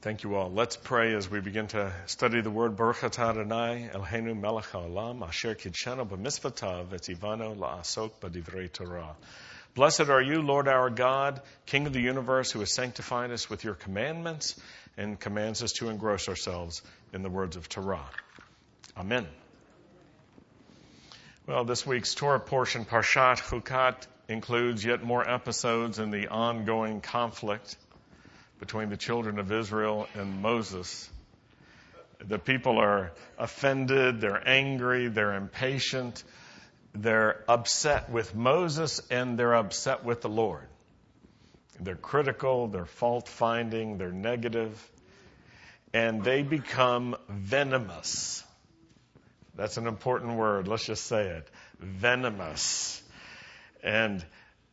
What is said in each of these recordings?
Thank you all. Let's pray as we begin to study the word. Baruch atah Adonai Eloheinu melech haolam asher kidshanu b'mitzvotav etzivanu la'asok b'divrei Torah. Blessed are you, Lord our God, King of the universe, who has sanctified us with your commandments and commands us to engross ourselves in the words of Torah. Amen. Well, this week's Torah portion, Parshat Chukat, includes yet more episodes in the ongoing conflict between the children of Israel and Moses. The people are offended, they're angry, they're impatient, they're upset with Moses, and they're upset with the Lord. They're critical, they're fault-finding, they're negative, and they become venomous. That's an important word. Let's just say it. Venomous. And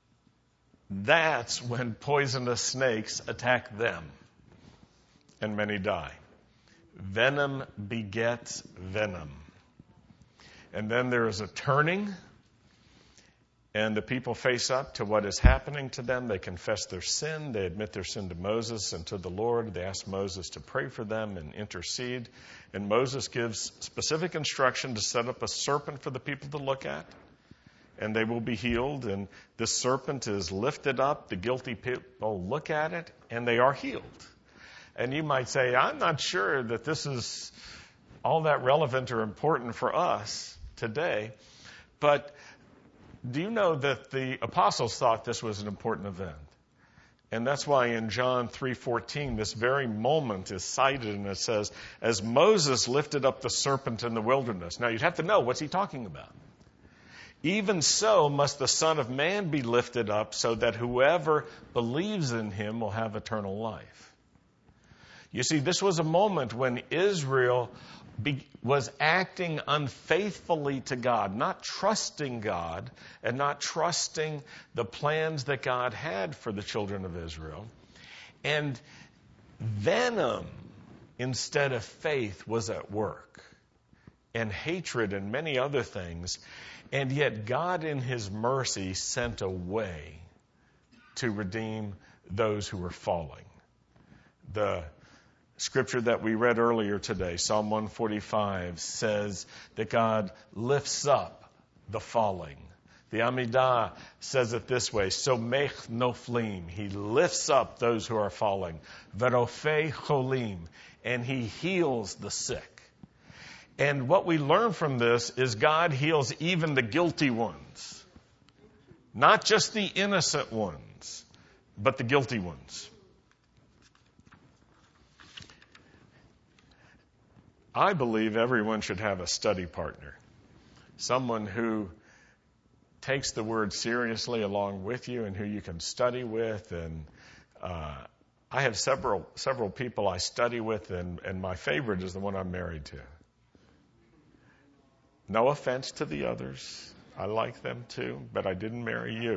that's when poisonous snakes attack them, and many die. Venom begets venom. And then there is a turning, and the people face up to what is happening to them. They confess their sin. They admit their sin to Moses and to the Lord. They ask Moses to pray for them and intercede. And Moses gives specific instruction to set up a serpent for the people to look at, and they will be healed. And this serpent is lifted up. The guilty people look at it, and they are healed. And you might say, I'm not sure that this is all that relevant or important for us today. But do you know that the apostles thought this was an important event? And that's why in John 3:14, this very moment is cited, and it says, as Moses lifted up the serpent in the wilderness. Now, you'd have to know, what's he talking about? Even so must the Son of Man be lifted up, so that whoever believes in him will have eternal life. You see, this was a moment when Israel was acting unfaithfully to God, not trusting God and not trusting the plans that God had for the children of Israel. And venom instead of faith was at work, and hatred and many other things. And yet God in his mercy sent a way to redeem those who were falling. The scripture that we read earlier today, Psalm 145, says that God lifts up the falling. The Amidah says it this way, Somech noflim, he lifts up those who are falling. Verofei cholim, and he heals the sick. And what we learn from this is God heals even the guilty ones. Not just the innocent ones, but the guilty ones. I believe everyone should have a study partner. Someone who takes the word seriously along with you and who you can study with. And I have several people I study with, and my favorite is the one I'm married to. No offense to the others. I like them too, but I didn't marry you.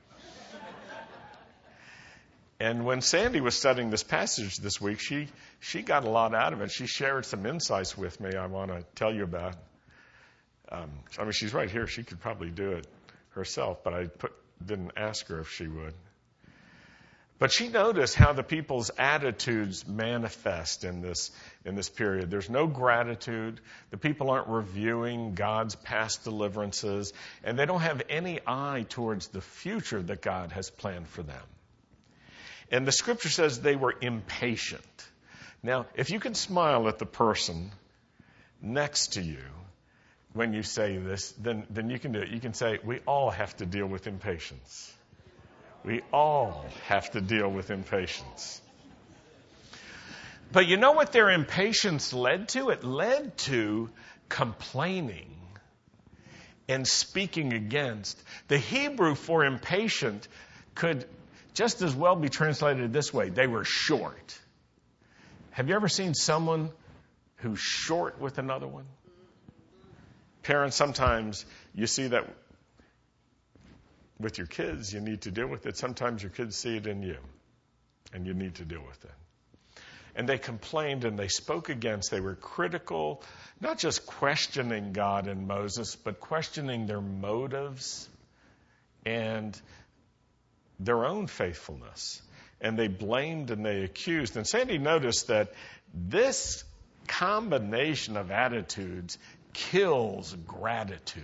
And when Sandy was studying this passage this week, she got a lot out of it. She shared some insights with me I want to tell you about. She's right here. She could probably do it herself, but I didn't ask her if she would. But she noticed how the people's attitudes manifest in this period. There's no gratitude. The people aren't reviewing God's past deliverances, and they don't have any eye towards the future that God has planned for them. And the scripture says they were impatient. Now, if you can smile at the person next to you when you say this, then you can do it. You can say, we all have to deal with impatience. We all have to deal with impatience. But you know what their impatience led to? It led to complaining and speaking against. The Hebrew for impatient could just as well be translated this way. They were short. Have you ever seen someone who's short with another one? Parents, sometimes you see that with your kids, you need to deal with it. Sometimes your kids see it in you, and you need to deal with it. And they complained and they spoke against. They were critical, not just questioning God and Moses, but questioning their motives and their own faithfulness. and they blamed and they accused. And Sandy noticed that this combination of attitudes kills gratitude.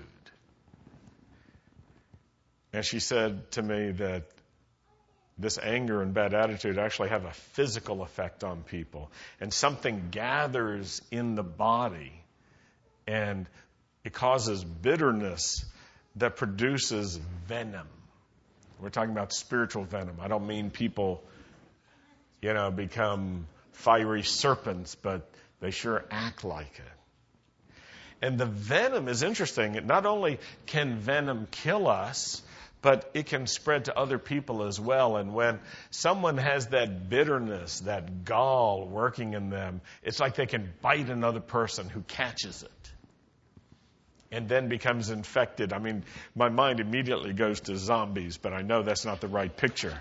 And she said to me that this anger and bad attitude actually have a physical effect on people. And something gathers in the body, and it causes bitterness that produces venom. We're talking about spiritual venom. I don't mean people, become fiery serpents, but they sure act like it. And the venom is interesting. Not only can venom kill us, but it can spread to other people as well. And when someone has that bitterness, that gall working in them, it's like they can bite another person who catches it and then becomes infected. I mean, my mind immediately goes to zombies, but I know that's not the right picture.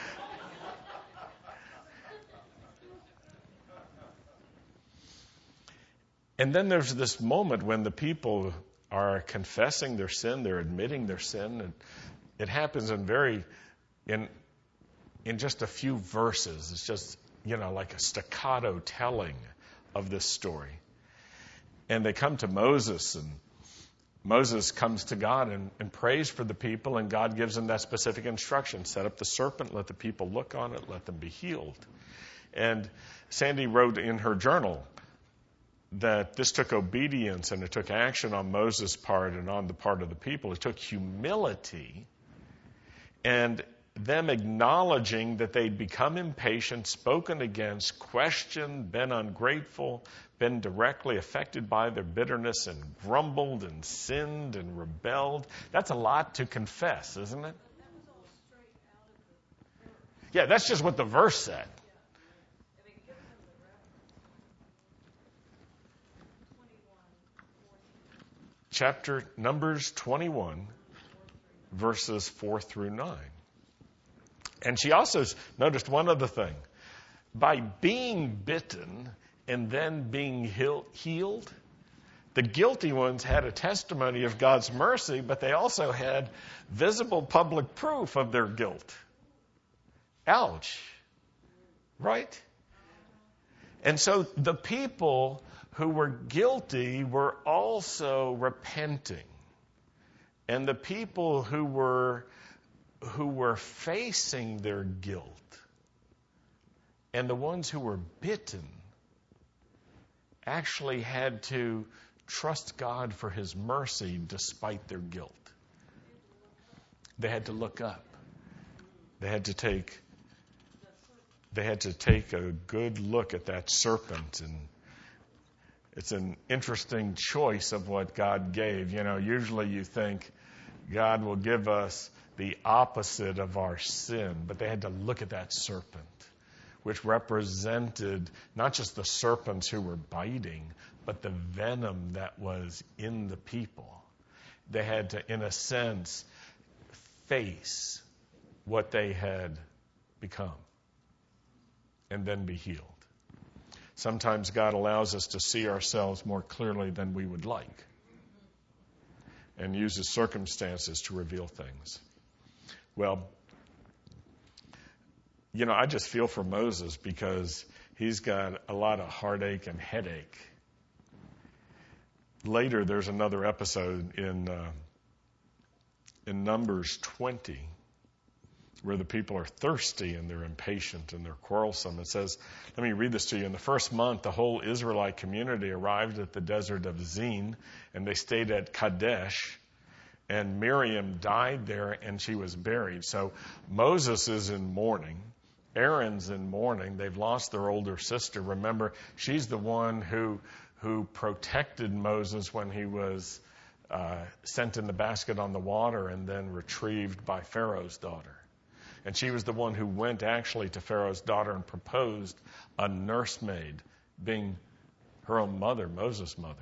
And then there's this moment when the people are confessing their sin, they're admitting their sin, and it happens in just a few verses. It's just, like a staccato telling of this story. And they come to Moses, and Moses comes to God and prays for the people, and God gives him that specific instruction. Set up the serpent, let the people look on it, let them be healed. And Sandy wrote in her journal that this took obedience and it took action on Moses' part and on the part of the people. It took humility and them acknowledging that they'd become impatient, spoken against, questioned, been ungrateful, been directly affected by their bitterness and grumbled and sinned and rebelled. That's a lot to confess, isn't it? Yeah, that's just what the verse said. Chapter Numbers 21, verses 4 through 9. And she also noticed one other thing. By being bitten and then being healed, the guilty ones had a testimony of God's mercy, but they also had visible public proof of their guilt. Ouch. Right? And so the people who were guilty were also repenting. And the people who were facing their guilt and the ones who were bitten actually had to trust God for his mercy despite their guilt. They had to look up. They had to take a good look at that serpent, and it's an interesting choice of what God gave. Usually you think God will give us the opposite of our sin, but they had to look at that serpent, which represented not just the serpents who were biting, but the venom that was in the people. They had to, in a sense, face what they had become and then be healed. Sometimes God allows us to see ourselves more clearly than we would like and uses circumstances to reveal things. Well, I just feel for Moses because he's got a lot of heartache and headache. Later, there's another episode in Numbers 20 where the people are thirsty and they're impatient and they're quarrelsome. It says, let me read this to you. In the first month, the whole Israelite community arrived at the desert of Zin, and they stayed at Kadesh. And Miriam died there, and she was buried. So Moses is in mourning. Aaron's in mourning. They've lost their older sister. Remember, she's the one who protected Moses when he was sent in the basket on the water and then retrieved by Pharaoh's daughter. And she was the one who went actually to Pharaoh's daughter and proposed a nursemaid, being her own mother, Moses' mother.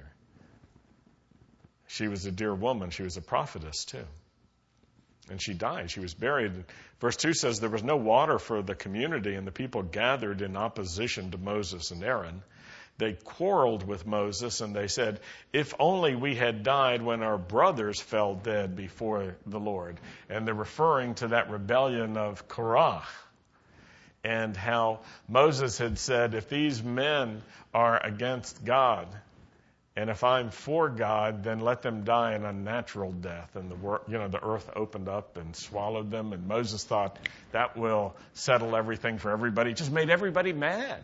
She was a dear woman. She was a prophetess, too. And she died. She was buried. Verse 2 says there was no water for the community, and the people gathered in opposition to Moses and Aaron. They quarreled with Moses, and they said, if only we had died when our brothers fell dead before the Lord. And they're referring to that rebellion of Korah. and how Moses had said, if these men are against God, and if I'm for God, then let them die an unnatural death. And the earth opened up and swallowed them. And Moses thought that will settle everything for everybody. It just made everybody mad.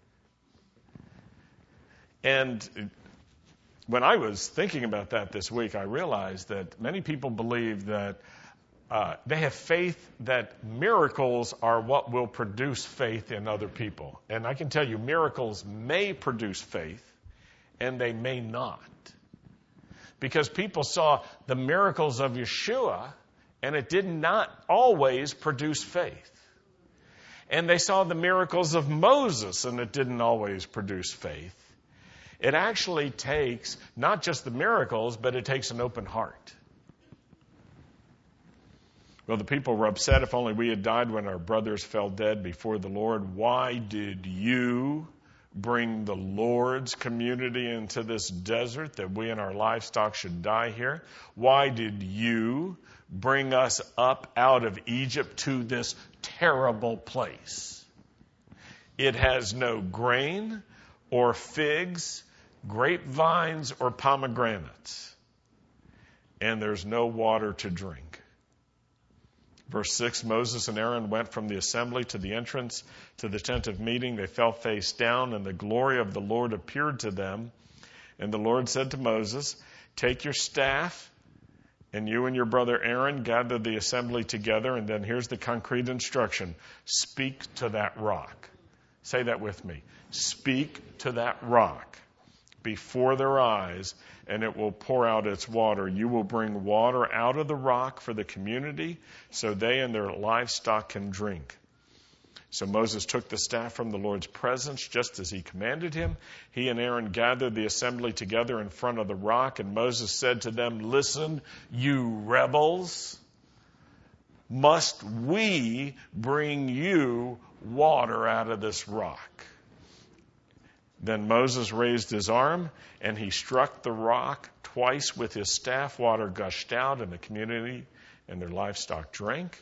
And when I was thinking about that this week, I realized that many people believe that they have faith that miracles are what will produce faith in other people. And I can tell you, miracles may produce faith, and they may not. Because people saw the miracles of Yeshua, and it did not always produce faith. And they saw the miracles of Moses, and it didn't always produce faith. It actually takes not just the miracles, but it takes an open heart. Well, the people were upset. If only we had died when our brothers fell dead before the Lord. Why did you bring the Lord's community into this desert that we and our livestock should die here? Why did you bring us up out of Egypt to this terrible place? It has no grain or figs, grapevines or pomegranates, and there's no water to drink. Verse 6, Moses and Aaron went from the assembly to the entrance to the tent of meeting. They fell face down, and the glory of the Lord appeared to them. And the Lord said to Moses, take your staff, and you and your brother Aaron gather the assembly together. And then here's the concrete instruction. Speak to that rock. Say that with me. Speak to that rock before their eyes, and it will pour out its water. You will bring water out of the rock for the community, so they and their livestock can drink. So Moses took the staff from the Lord's presence, just as he commanded him. He and Aaron gathered the assembly together in front of the rock, and Moses said to them, listen, you rebels, must we bring you water out of this rock? Then Moses raised his arm, and he struck the rock twice with his staff. Water gushed out, and the community and their livestock drank.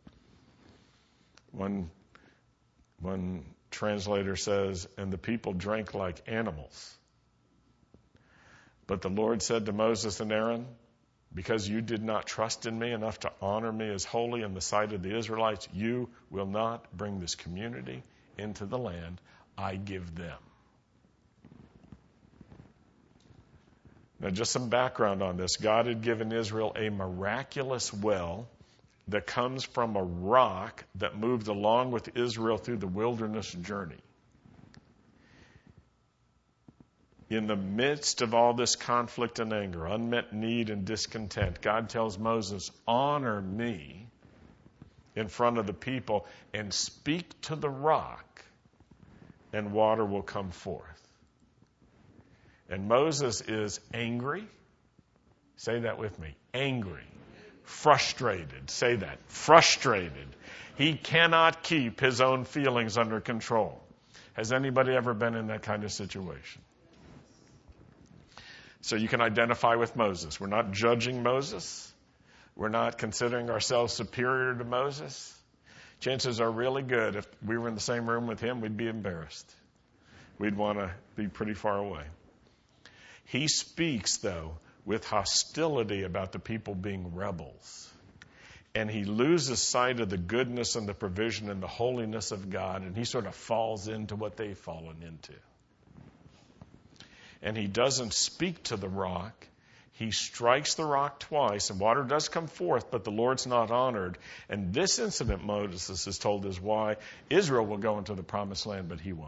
One translator says, and the people drank like animals. But the Lord said to Moses and Aaron, because you did not trust in me enough to honor me as holy in the sight of the Israelites, you will not bring this community into the land I give them. Now, just some background on this. God had given Israel a miraculous well that comes from a rock that moved along with Israel through the wilderness journey. In the midst of all this conflict and anger, unmet need and discontent, God tells Moses, honor me in front of the people and speak to the rock, and water will come forth. And Moses is angry. Say that with me. Angry. Frustrated. Say that. Frustrated. He cannot keep his own feelings under control. Has anybody ever been in that kind of situation? So you can identify with Moses. We're not judging Moses. We're not considering ourselves superior to Moses. Chances are really good if we were in the same room with him, we'd be embarrassed. We'd want to be pretty far away. He speaks, though, with hostility about the people being rebels. And he loses sight of the goodness and the provision and the holiness of God, and he sort of falls into what they've fallen into. And he doesn't speak to the rock. He strikes the rock twice, and water does come forth, but the Lord's not honored. And this incident, Moses is told, is why Israel will go into the promised land, but he won't.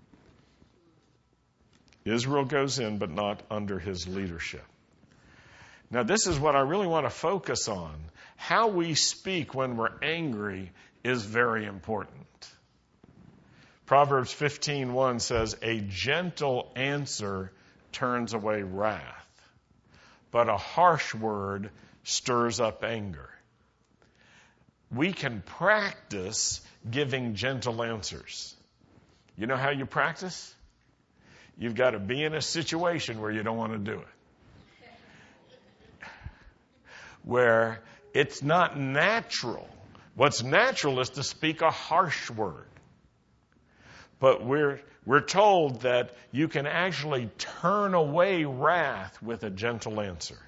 Israel goes in, but not under his leadership. Now, this is what I really want to focus on. How we speak when we're angry is very important. Proverbs 15:1 says, a gentle answer turns away wrath, but a harsh word stirs up anger. We can practice giving gentle answers. You know how you practice? You've got to be in a situation where you don't want to do it. Where it's not natural. What's natural is to speak a harsh word. But we're told that you can actually turn away wrath with a gentle answer.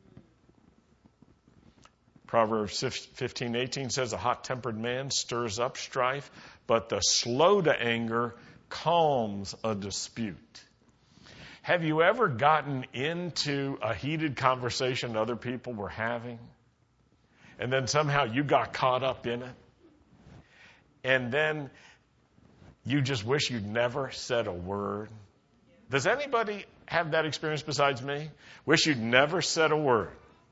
Proverbs 15:18 says, a hot-tempered man stirs up strife, but the slow to anger calms a dispute. Have you ever gotten into a heated conversation other people were having, and then somehow you got caught up in it? And then you just wish you'd never said a word? Does anybody have that experience besides me? Wish you'd never said a word.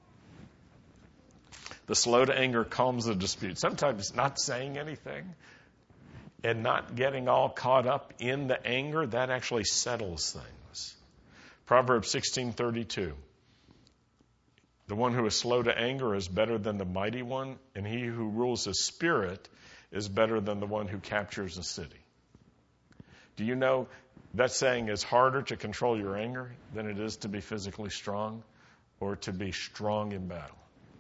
The slow to anger calms the dispute. Sometimes not saying anything and not getting all caught up in the anger, that actually settles things. Proverbs 16:32. The one who is slow to anger is better than the mighty one, and he who rules his spirit is better than the one who captures a city. Do you know that saying is harder to control your anger than it is to be physically strong or to be strong in battle?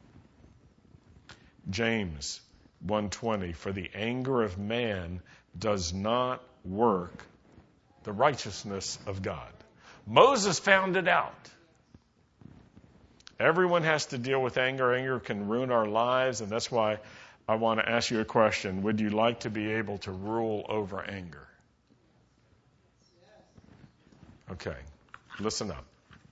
James 1:20, for the anger of man does not work the righteousness of God. Moses found it out. Everyone has to deal with anger. Anger can ruin our lives, and that's why I want to ask you a question. Would you like to be able to rule over anger? Okay, listen up.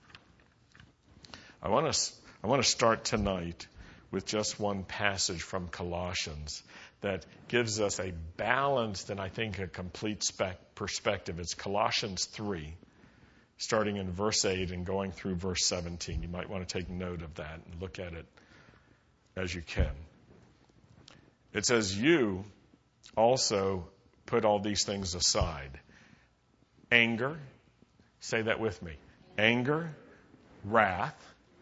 I want to start tonight with just one passage from Colossians that gives us a balanced and I think a complete perspective. It's Colossians 3, starting in verse 8 and going through verse 17. You might want to take note of that and look at it as you can. It says, you also put all these things aside. Anger, say that with me. Anger, wrath,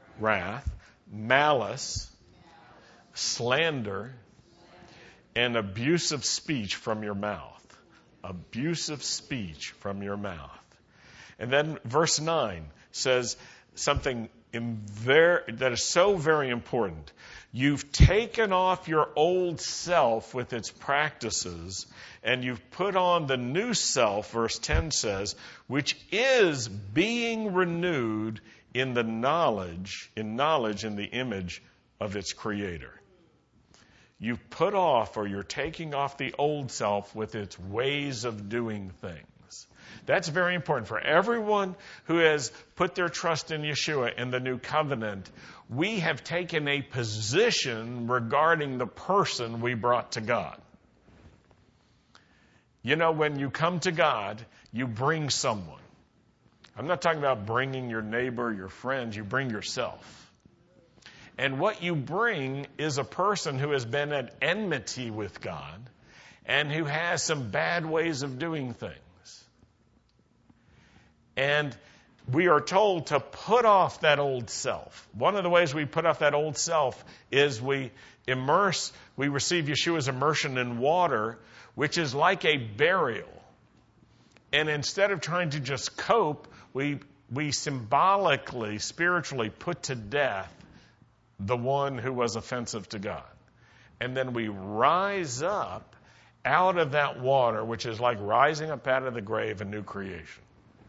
malice, slander, and abusive speech from your mouth. Abusive speech from your mouth. And then verse 9 says something that is so very important. You've taken off your old self with its practices, and you've put on the new self, verse 10 says, which is being renewed in knowledge in the image of its creator. You've put off, or you're taking off the old self with its ways of doing things. That's very important for everyone who has put their trust in Yeshua in the new covenant. We have taken a position regarding the person we brought to God. You know, when you come to God, you bring someone. I'm not talking about bringing your neighbor, your friends. You bring yourself. And what you bring is a person who has been at enmity with God and who has some bad ways of doing things. And we are told to put off that old self. One of the ways we put off that old self is we receive Yeshua's immersion in water, which is like a burial. And instead of trying to just cope, we symbolically, spiritually put to death the one who was offensive to God. And then we rise up out of that water, which is like rising up out of the grave, a new creation.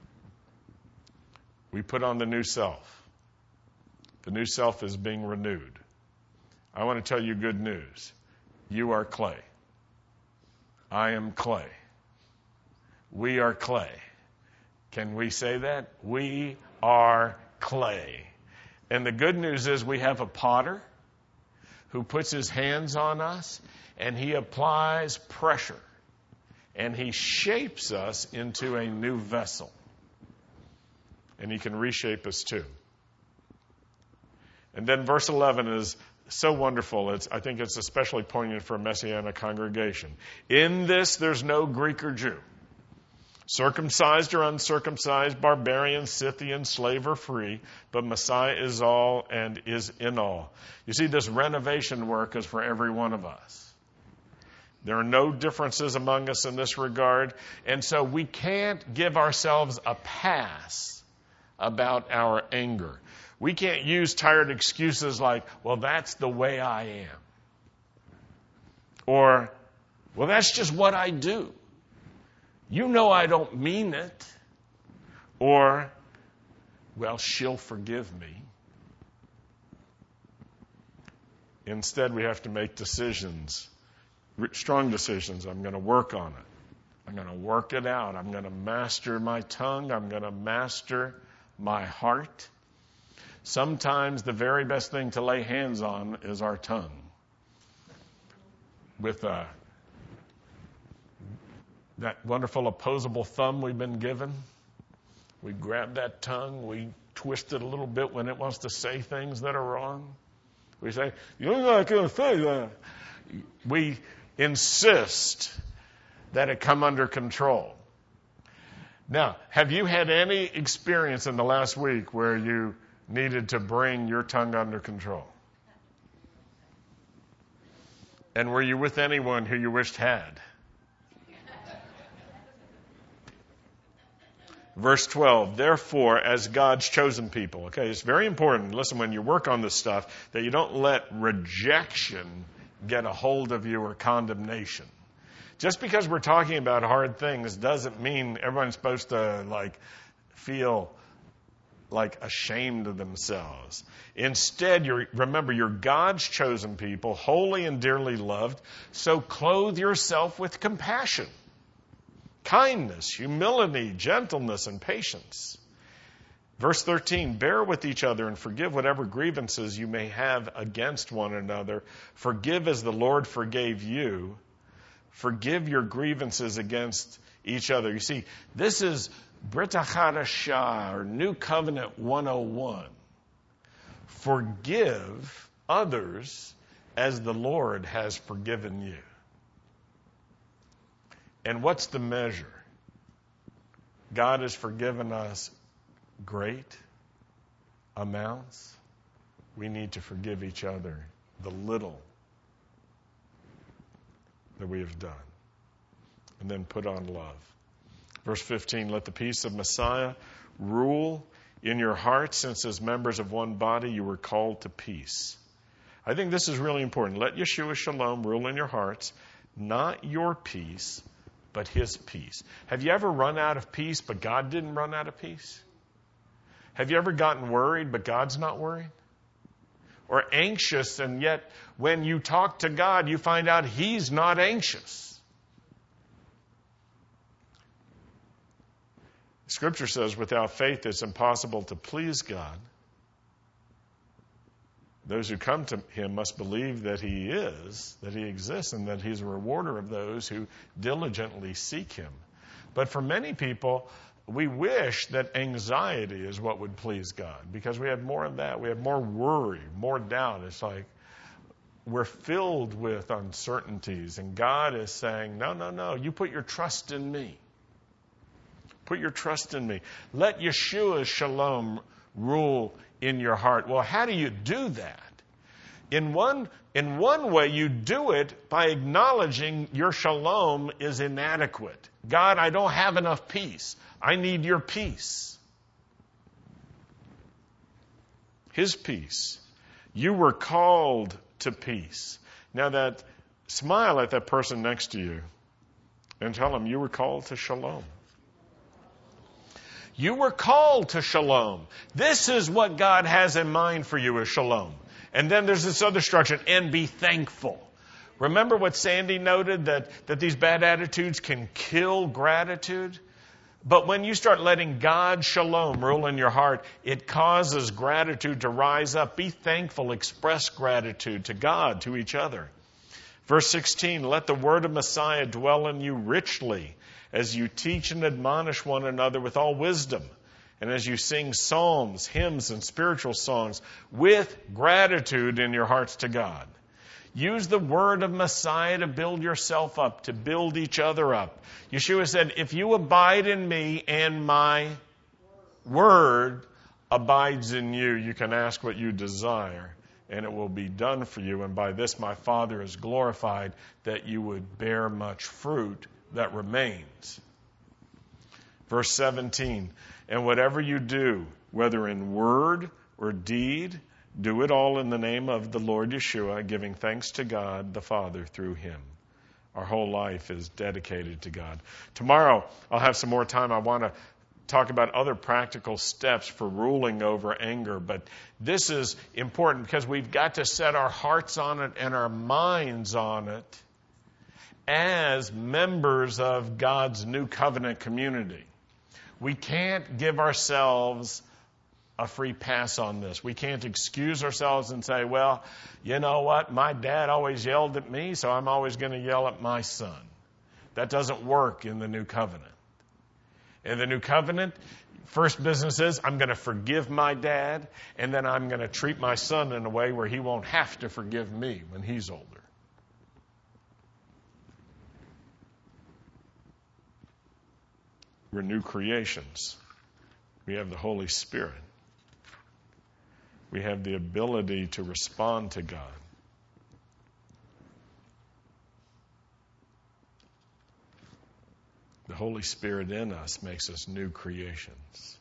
We put on the new self. The new self is being renewed. I want to tell you good news. You are clay. I am clay. We are clay. Can we say that? We are clay. And the good news is we have a potter who puts his hands on us and he applies pressure and he shapes us into a new vessel. And he can reshape us too. And then verse 11 is so wonderful. I think it's especially poignant for a Messianic congregation. In this, there's no Greek or Jew. Circumcised or uncircumcised, barbarian, Scythian, slave or free, but Messiah is all and is in all. You see, this renovation work is for every one of us. There are no differences among us in this regard, and so we can't give ourselves a pass about our anger. We can't use tired excuses like, well, that's the way I am. Or, well, that's just what I do. You know I don't mean it. Or, well, she'll forgive me. Instead, we have to make decisions, strong decisions. I'm going to work on it. I'm going to work it out. I'm going to master my tongue. I'm going to master my heart. Sometimes the very best thing to lay hands on is our tongue. With that wonderful opposable thumb we've been given, we grab that tongue, we twist it a little bit when it wants to say things that are wrong. We say, "You're not going to say that." We insist that it come under control. Now, have you had any experience in the last week where you needed to bring your tongue under control? And were you with anyone who you wished had? Verse 12, therefore, as God's chosen people. Okay, it's very important, listen, when you work on this stuff, that you don't let rejection get a hold of you or condemnation. Just because we're talking about hard things doesn't mean everyone's supposed to feel ashamed of themselves. Instead, remember, you're God's chosen people, holy and dearly loved, so clothe yourself with compassion, kindness, humility, gentleness, and patience. Verse 13, bear with each other and forgive whatever grievances you may have against one another. Forgive as the Lord forgave you. Forgive your grievances against each other. You see, this is Brit HaChadashah, or New Covenant 101. Forgive others as the Lord has forgiven you. And what's the measure? God has forgiven us great amounts. We need to forgive each other the little that we have done. And then put on love. Verse 15, let the peace of Messiah rule in your hearts, since as members of one body you were called to peace. I think this is really important. Let Yeshua Shalom rule in your hearts, not your peace, but his peace. Have you ever run out of peace, but God didn't run out of peace? Have you ever gotten worried, but God's not worried? Or anxious, and yet when you talk to God, you find out he's not anxious. Scripture says without faith it's impossible to please God. Those who come to him must believe that he is, that he exists, and that he's a rewarder of those who diligently seek him. But for many people, we wish that anxiety is what would please God, because we have more of that. We have more worry, more doubt. It's like we're filled with uncertainties, and God is saying, no, you put your trust in me. Put your trust in me. Let Yeshua Shalom rule in your heart. Well, how do you do that? In one way, you do it by acknowledging your shalom is inadequate. God, I don't have enough peace. I need your peace. His peace. You were called to peace. Now smile at that person next to you and tell them you were called to shalom. You were called to shalom. This is what God has in mind for you as shalom. And then there's this other instruction, and be thankful. Remember what Sandy noted, that these bad attitudes can kill gratitude? But when you start letting God shalom rule in your heart, it causes gratitude to rise up. Be thankful, express gratitude to God, to each other. Verse 16, let the word of Messiah dwell in you richly, as you teach and admonish one another with all wisdom, and as you sing psalms, hymns, and spiritual songs with gratitude in your hearts to God. Use the word of Messiah to build yourself up, to build each other up. Yeshua said, if you abide in me and my word abides in you, you can ask what you desire, and it will be done for you. And by this my Father is glorified, that you would bear much fruit that remains. Verse 17, and whatever you do, whether in word or deed, do it all in the name of the Lord Yeshua, giving thanks to God the Father through him. Our whole life is dedicated to God. Tomorrow, I'll have some more time. I want to talk about other practical steps for ruling over anger. But this is important because we've got to set our hearts on it and our minds on it as members of God's new covenant community. We can't give ourselves a free pass on this. We can't excuse ourselves and say, well, you know what? My dad always yelled at me, so I'm always going to yell at my son. That doesn't work in the new covenant. In the new covenant, first business is I'm going to forgive my dad, and then I'm going to treat my son in a way where he won't have to forgive me when he's older. We're new creations. We have the Holy Spirit. We have the ability to respond to God. The Holy Spirit in us makes us new creations.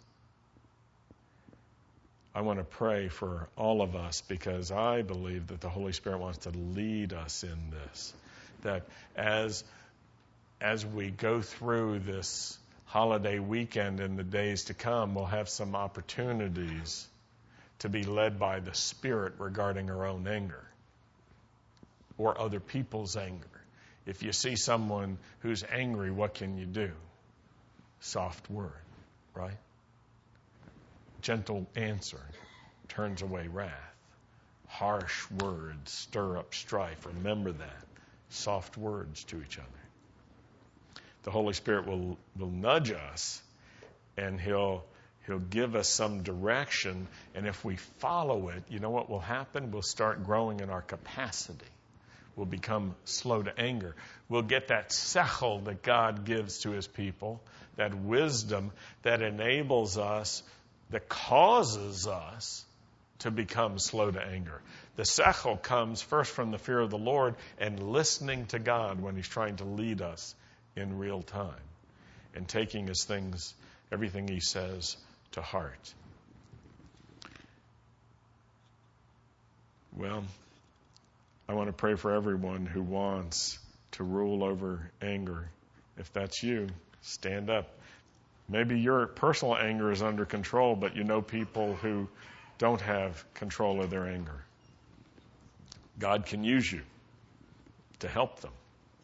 I want to pray for all of us because I believe that the Holy Spirit wants to lead us in this. That as we go through this holiday weekend and the days to come, we'll have some opportunities to be led by the Spirit regarding our own anger or other people's anger. If you see someone who's angry, what can you do? Soft word, right? Gentle answer turns away wrath. Harsh words stir up strife. Remember that. Soft words to each other. The Holy Spirit will nudge us, and He'll give us some direction, and if we follow it, you know what will happen? We'll start growing in our capacity. We'll become slow to anger. We'll get that sechel that God gives to His people, that wisdom that enables us, that causes us to become slow to anger. The sechel comes first from the fear of the Lord and listening to God when He's trying to lead us in real time and taking His things, everything He says, to heart. Well, I want to pray for everyone who wants to rule over anger. If that's you, stand up. Maybe your personal anger is under control, but you know people who don't have control of their anger. God can use you to help them.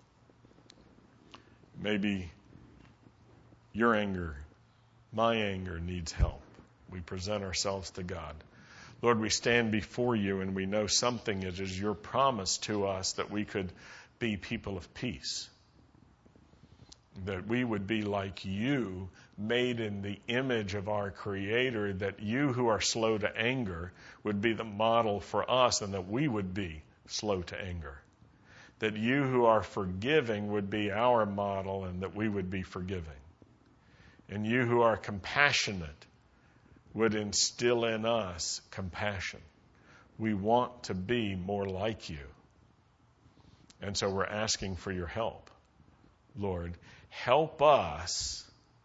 Maybe your anger, my anger, needs help. We present ourselves to God. Lord, we stand before you and we know something is your promise to us that we could be people of peace. That we would be like you, made in the image of our Creator, that you who are slow to anger would be the model for us and that we would be slow to anger. That you who are forgiving would be our model and that we would be forgiving. And you who are compassionate would instill in us compassion. We want to be more like you. And so we're asking for your help. Lord, help us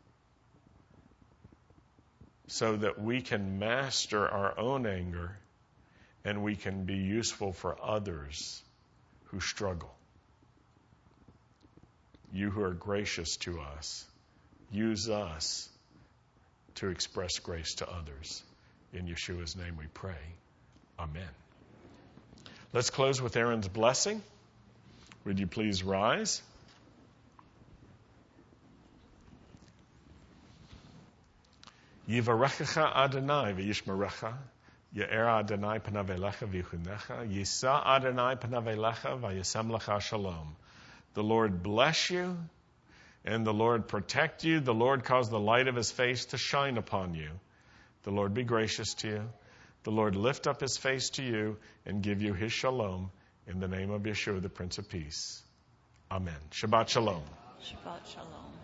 so that we can master our own anger and we can be useful for others who struggle. You who are gracious to us, use us to express grace to others. In Yeshua's name we pray. Amen. Let's close with Aaron's blessing. Would you please rise? Yivarechecha Adonai v'yishmerecha, Ye'er Adonai panav elecha v'yichunecha, Yisa Adonai panav elecha v'yasem lecha shalom. The Lord bless you, and the Lord protect you. The Lord cause the light of His face to shine upon you. The Lord be gracious to you. The Lord lift up His face to you and give you His shalom in the name of Yeshua, the Prince of Peace. Amen. Shabbat shalom. Shabbat shalom.